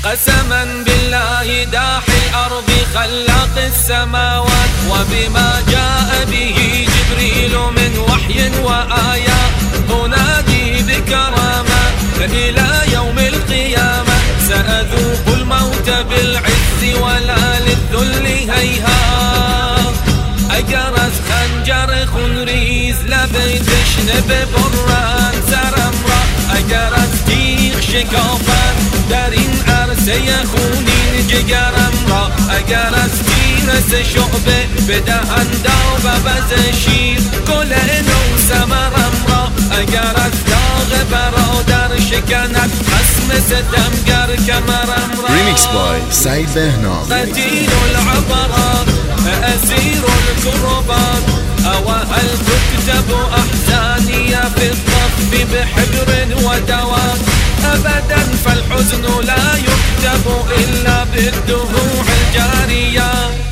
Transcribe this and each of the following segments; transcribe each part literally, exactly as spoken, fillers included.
قسما بالله داحي الأرض خلاق السماوات، وبما جاء به جبريل من وحي وآيات، أنادي بكرامة إلى يوم القيامة. سأذوق الموت بالعز ولا للذل هيهات. أجرز خنجر خنريز لبيتش نببران سرمرا، أجرز تيخ شكافان در این عرصه خونین جگرم را، اگر از تیرس شعبه بدهنده و بز شیر گل نو ثمرم را، اگر از داغ برادر شکند خصم ستمگر کمرم را. ریمیکس بای سعید بهنام. قتیل العبرات اسیر الكربات، او هل تكتب احزاني في الطف بحبر ودواء، أبدا فالحزن لا يكتب إلا بالدموع الجارية.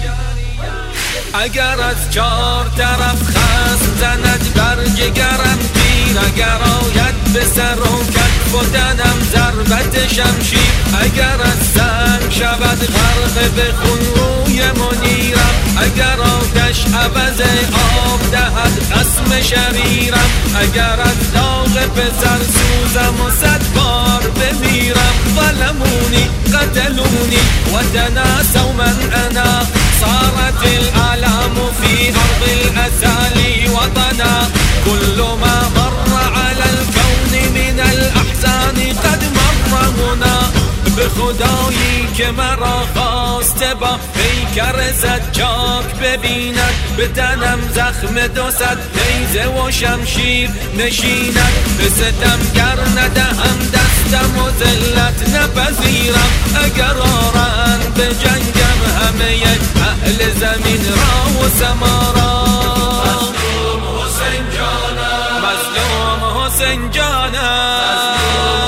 اگر از چار طرف خصم زند بر جگرم تیر، اگر آید به سر و کتف و تنم ضربت شمشیر، اگر از سنگ شود غرق به خون روی منیرم، اگر آتش عوض آب دهد خصم شریرم، اگر از داغ پسر سوزم و صد بار بمیرم. ظلموني قتلوني وتناسوا من أنا، صارت الآلام في أرض الأسالي وطنا، كل ما مر على الكون من الأحزان قد مر هنا. به خدایی که مرا خواسته با پیکر زجاج ببیند، به تنم زخم دو صد نیزه و شمشیر نشیند، به ستمگر ندهم دستم و ذلت نپذیرم، اگر آرند به جنگم همه اهل زمین را و سما را. مظلوم حسین جانم، مظلوم حسین جانم،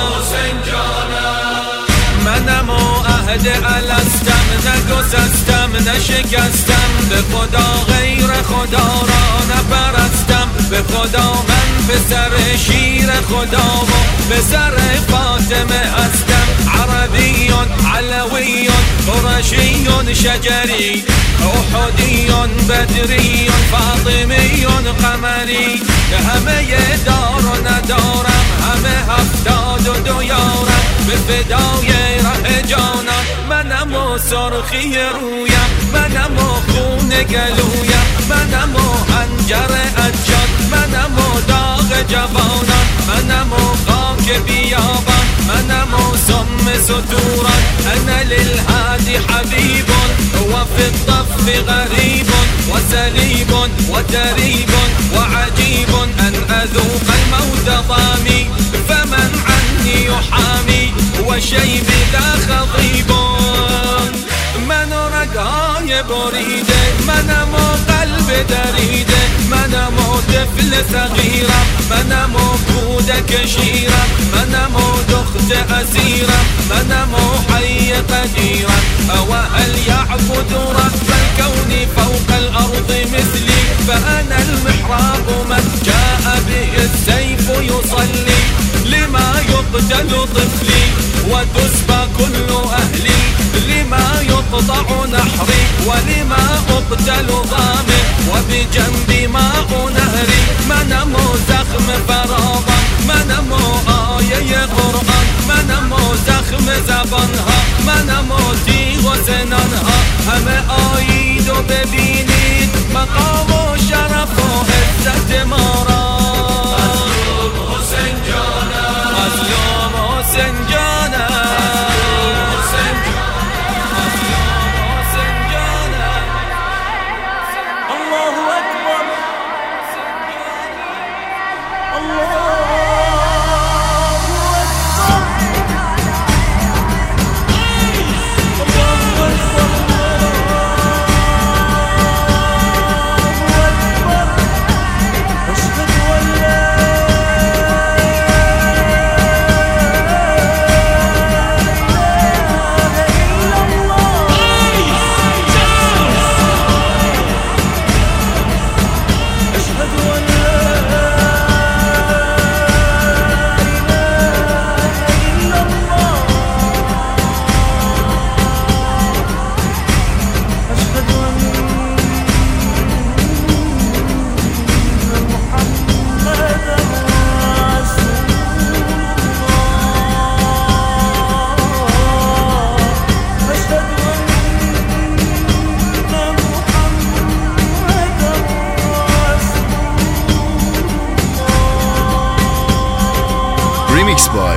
منم و عهد الستم نگسستم نشکستم، به خدا غیر خدا را نپرستم، به خدا من پسر شیر خدا و پسر فاطمه هستم. عربی علوی قرشی شجری، احدی بدری فاطمی قمری، همه دار و ندارم همه هفتاد و دو یارم، به فدای ره جانم منم و سرخی رویم، منم و خون گلویم، منم و حنجر اجاد، منم و داغ جوانان، منم و خاک بیابان، منم و سم ستوران. انا للهادي حبيب وفي الطف غريب وسليب وتريب وعجيب، ان اذوق الموت ضامي فمن عني يحامي، وشيب ذا خضيب. من رگهای بریده، منم و قلب دریده، منم و طفل صغیرم، منم و کودک شیرم، منم و دخت اسیرم، منم و حی قدیرم. او هل یعبد رب الكون فوق الارض مثلی، فانا المحراب من جاء به السيف يصلي، لما يقتل طفلي وتسبى كل اهلي، لما يقطع نحري ولما أقتل ضامن، وبجنبي ماء نهري، منم زخم فراغا، منم آیه قرآن، منم زخم زبانها، منم تیغ و سنانها، همه آیید و ببینید مقام و شرف و عزت ما را. مظلوم حسین جانم، مظلوم حسین جانم، عشق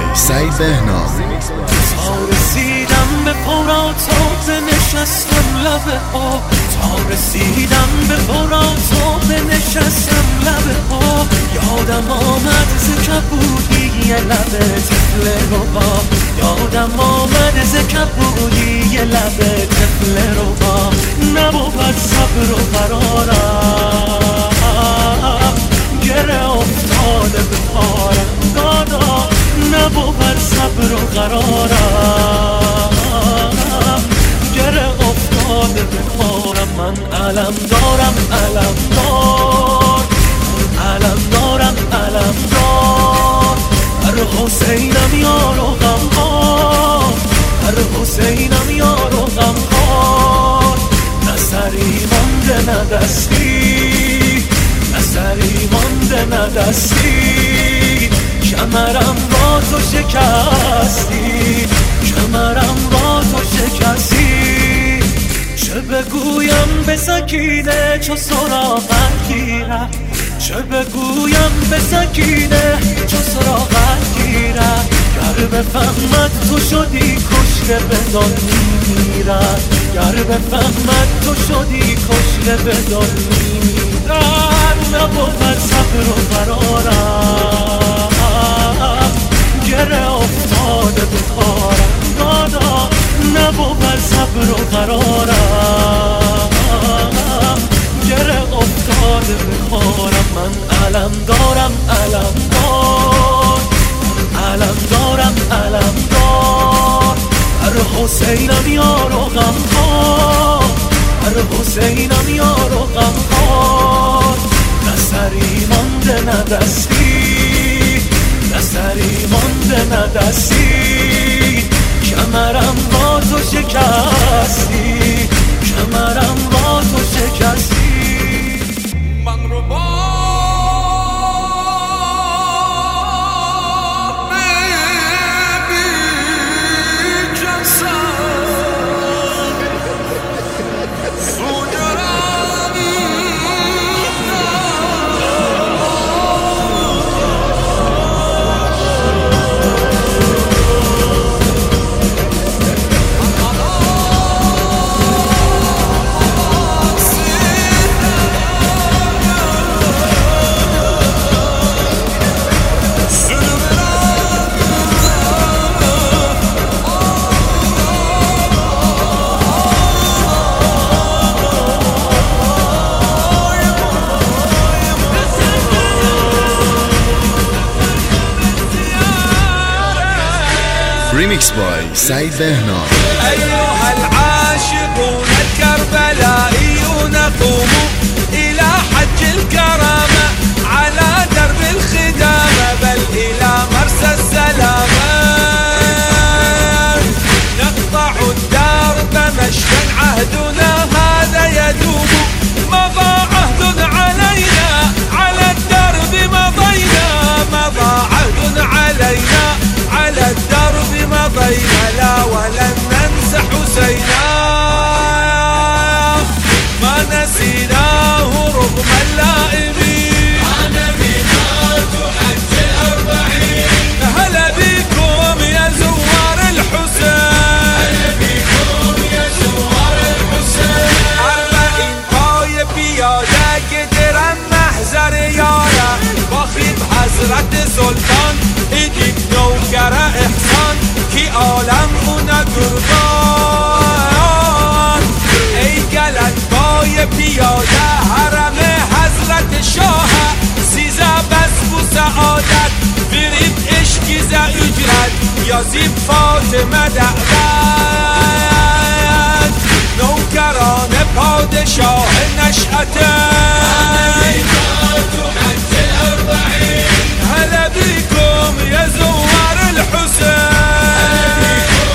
سعید بهنام. تا رسیدم به فرات و نشستم لبه ها، تا رسیدم به فرات و نشستم لبه ها. یادم آمد ز کبودی یه لبه طفل روها، یادم آمد ز کبودی یه لبه طفل روها. نبود صبر و قرارم، گره افتاده به پارم دادا. نبود صبر و قرارم، گره افتاده به پارم. من علم دارم علم دار، علم دارم علم دار. هر حسینم یار و غمخوار، هر حسینم یار و غمخوار. نه سری مانده نه دستی، نه سری مانده نه دستی. کمرم با تو شکستی، کمرم با تو شکستی. چه بگویم به سکینه چو سراغت گیره، چه بگویم به سکینه چو سراغت گیره. گر بفهمد تو شدی کشته به داد میمیرد، گر بفهمد تو شدی کشته به داد میمیرد. نبود صبر و قرارم، گره افتاده به پارم دادا. نبود صبر و قرارم، گره افتاده به پارم. من علم دارم علم دار، علم دارم علم دار. هر حسینم یار و غمخوار، هر حسینم یار و غمخوار. نه سری مانده نه دستی، نه سری مانده نه دستی. کمرم با تو شکستی، کمرم با تو شکستی. من رو با ريميكس باي سعيد بهنام. أيها العاشقون الكربلائيون قوموا إلى حج الكرامة على درب الخدامة، بل إلى مرسى السلامة. نقطع الدرب مشيا عهدنا هذا يدوم، مضى عهد علينا على الدرب مضينا، مضى عهد علينا على الدرب مضينا. لا ولن ننسى حسينا، ما نسيناه رغم اللائمين. أنا ميقات حج الأربعين، هلا بكم يا زوار الحسين، هلا بكم يا زوار الحسين. أربعين پای پیاده گدرم محضر یاره، باخید حضرت سلطان ایدید نوکر احسان، کی عالم اونه قربان. ای گلت پای پیاده حرم حضرت شاه، سیزه بس بو سعادت برید عشقی ز اجرت. یازید فاطمه دعوت، نوکران پادشاه نشأته. هلا بكم يا زوار الحسين،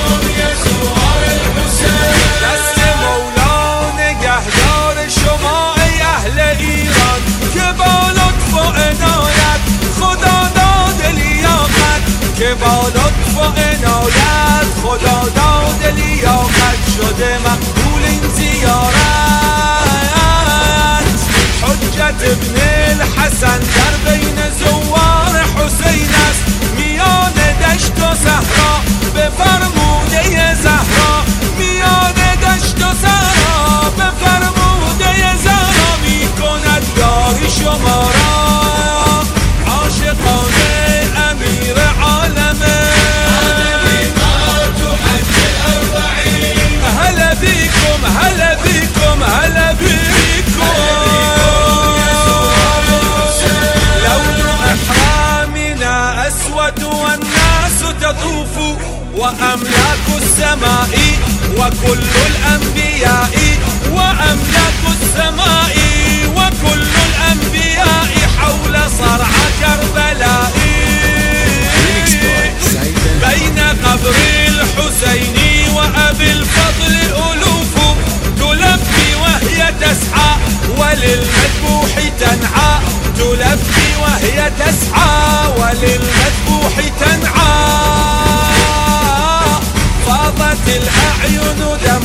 دست مولا نگهدار شما ای اهل ایران، که با لطف و عنایت خدا داد لیاقت، که با لطف و عنایت خدا داد لیاقت. شده مقبول این زیارت، أملاك السماء وكل الأنبياء وأملاك السماء وكل الأنبياء حول صرع كربلاء بين قبر الحسين وأبي الفضل ألوف تلبي وهي تسعى وللمذبوح تنعى تلبي وهي تسعى وللمذبوح تنعى فاضت الأعين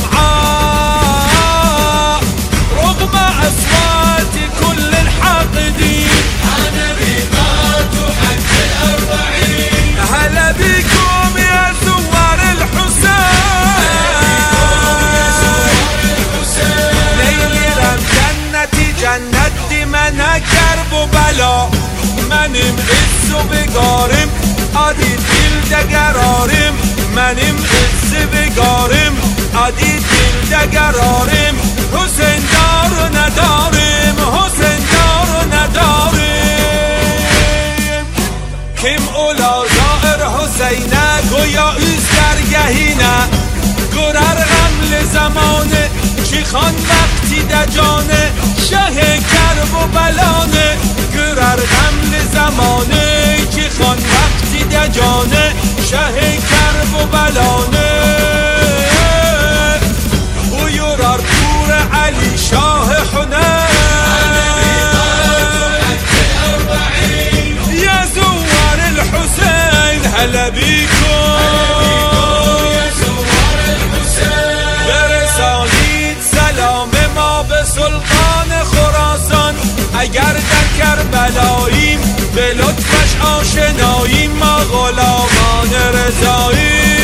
دمعاء رغم أصوات كل الحاقدين أنا رباط حج الأربعين هلا بكم يا زوار الحسين ليلي رم جنتي جنتي من کرب و بلا منیم عز و بگارم عادی دل دگرارم منیم عز بگارم عادی دل دگرارم حسین دار و ندارم حسین دار و ندارم کم اولا زائر حسینه گویا ایز درگهینه گرر غمل زمانه چی خان وقتی دجانه شه کرب و بلانه گرر غمل زمانه چی خان وقتی دجانه شه کرب و بلانه او یورار پور علی شاه حنین یا زوار الحسین هلا بیکن سلطان خراسان اگر در کربلاییم به لطفش آشناییم ما غلامان رضاییم